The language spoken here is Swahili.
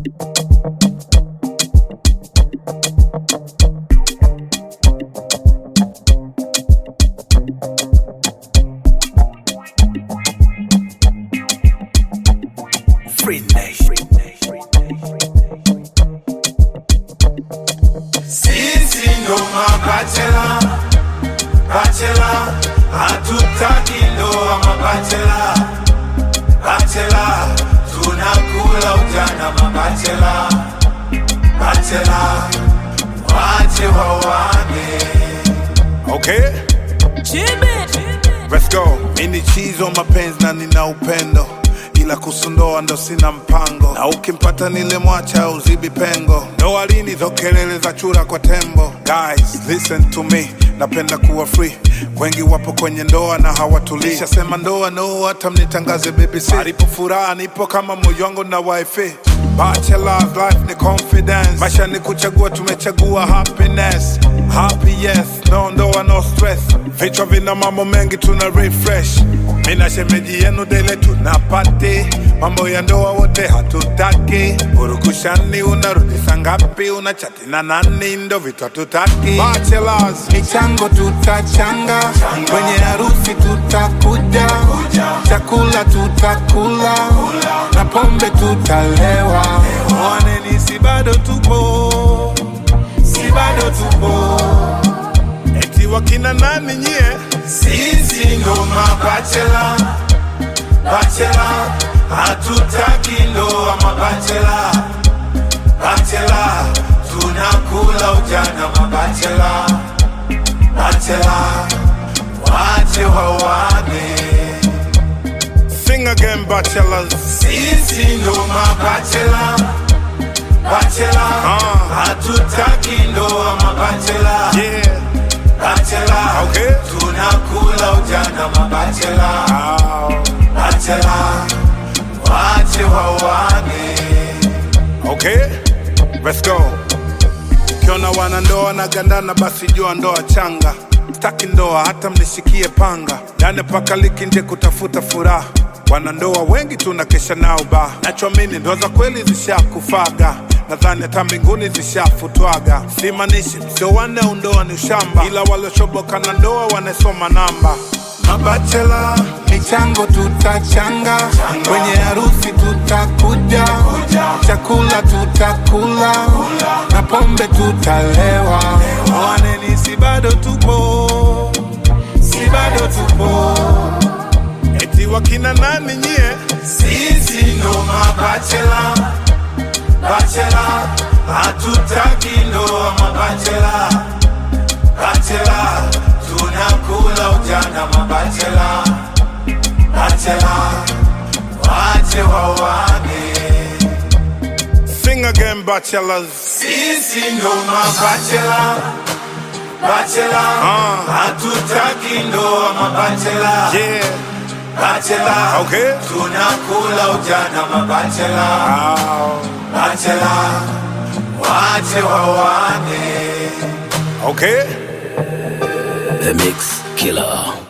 Free Nation. Sisi ndo mabachela, bachela, hatutaki ndoa mabachela, bachela, tunakula ujana mabachela, bachela, wache wawane. Okay? Let's go. Mini chizo mapenzi na nina upendo, ila kusundoa ndo sina mpango, na ukimpata nile mwacha uzibi pengo. Ndoa lini zo kelele za chura kwa tembo? Guys, listen to me, napenda kuwa free. Wengi wapo kwenye ndoa na hawatulii. Sema ndoa no, hata mnitangaze BBC. Alipo furaha nipo kama moyo wangu na wifi. Bachelor's life ni confidence, maisha ni kuchagua, tumechagua happiness. Happy yes, no ndoa no stress. Vichwa vina mambo mengi tuna refresh. Mina shemeji yenu dele tunapati, mambo ya ndoa wote hatutaki. Urukushani unarudi sangapi, unachati na nani, ndo vitu hatutaki. Bachelors, michango tutachanga, kwenye harusi tutakuja, chakula tutakula, na pombe tutalewa. Mwaneni si bado tupo, si bado tupo. Eti wakina nani nyie? Sisi ndo mabachela, bachela, hatutaki ndoa mabachela, bachela, tunakula ujana mabachela, bachela, wache wawane. Sing again, bachelors. Sisi ndo mabachela, bachela, hatutaki ndoa mabachela, Yeah. bachela, Okay. tunakula ujana mabachela, bachela, wache wawane. Okay, let's go. Ukiona wana ndoa na gandana, basi jua ndoa changa. Staki ndoa hata mnishikie panga, ndani paka liki nje kutafuta furaha. Wanandoa wengi tunakesha nao ba, nachoamini ndoa za kweli zishakufaga. Nadhani hata mbinguni zishafutwaga. Simanishi sio wane undoa ni ushamba, ila waliochoboka na ndoa wanasoma namba. Mabachela, Michango tutachanga, kwenye harusi tutakuja, chakula tutakula, na pombe tutalewa. Mwaneni si bado tupo, si bado tupo. Eti wakina nani nyie? sisi ndo mabachela, bachela, hatutaki ndoa mabachela, bachela, tunakula ujana mabachela, bachela, wache wawane. Sing again, bachelors. Sisi ndo mabachela, bachela, hatutaki ndoa mabachela, Yeah. bachela, Okay. tunakula ujana mabachela, bachela, wache wawane. Okay. The Mix Killer.